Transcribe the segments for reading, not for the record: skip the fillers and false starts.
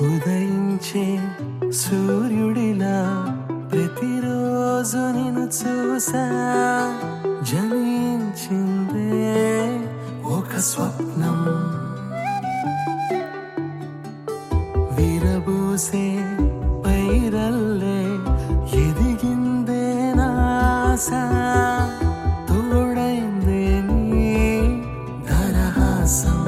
ఉదయించే సూర్యుడిలా ప్రతిరోజు నిన్ను చూసా, జనించిందే ఒక స్వప్నం, విరబూసే పైరల్లే ఎదిగిందే నాస, తోడైందే నీ దరహాసం.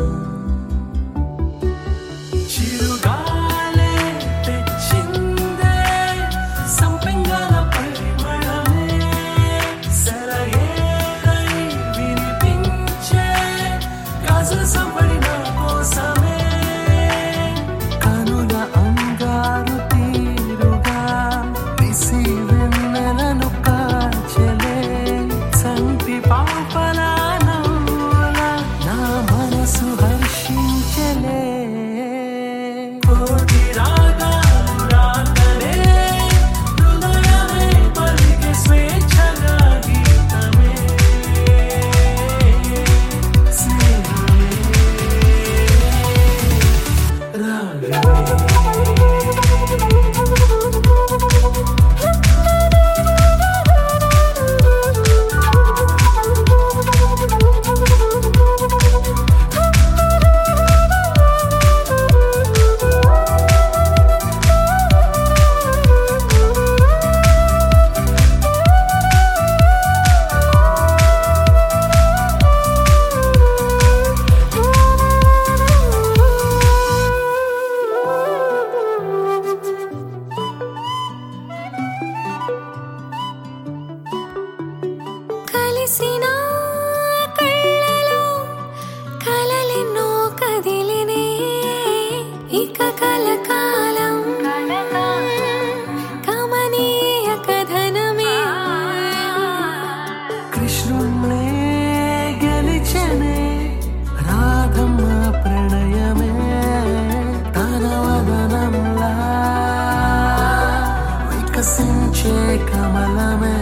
కమలమే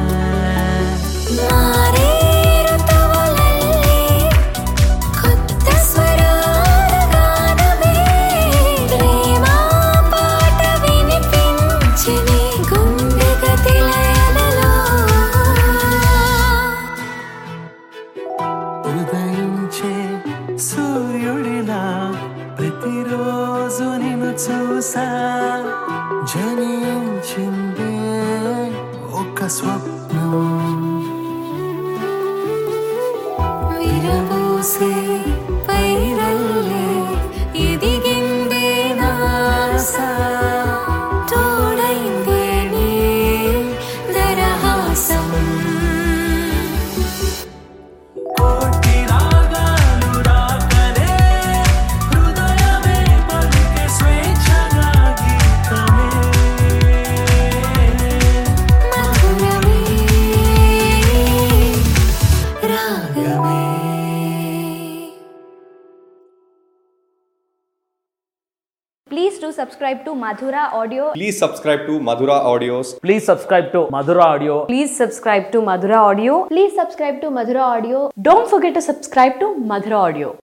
ఉదయించే సూర్యుడిలా ప్రతిరోజు నిన్ను చూసా, జనించిందే ఒక స్వప్నం, విరబూసే పైరల్లే ఎదిగిందే నాస, తోడైందే నీ దరహాసం. Please do subscribe to Madhura Audio. Please subscribe to Madhura Audios. Please subscribe to Madhura Audio. Please subscribe to Madhura Audio. Please subscribe to Madhura Audio. Don't forget to subscribe to Madhura Audio.